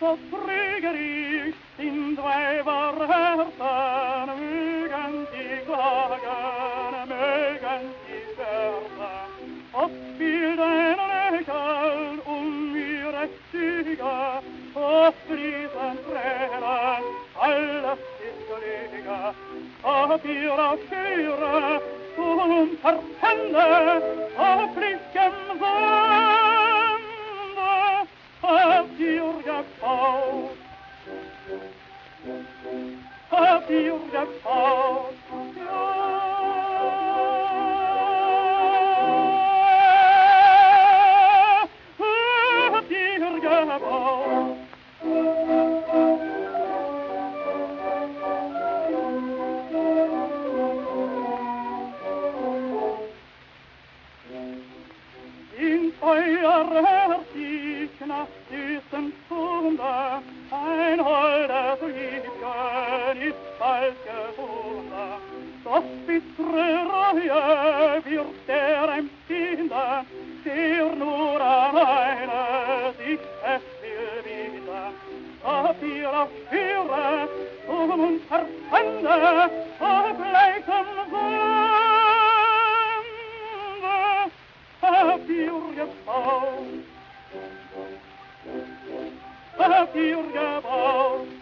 so trügerisch sind Weiberherzen, mögen sie klagen, mögen sie scherzen. Oft spielt ein Lächeln ihre Züge, oft fließen Tränen, alles ist Lüge. Auf ihrer Schüre und Verpende, auf lichtem Sande, auf ihr Gefaut, auf ihr Gefaut, auf ihr Gefaut. In euer Herz ich nach süßen Stunde, ein holdes Liebchen ist bald gefunden. Doch bittere Reue wird empfinden, der nur an eine sich fest will bieten. Auf ihrer Führe und Verpende, auf leichem Sande, auf ihr Gebaut, auf ihr Gebaut.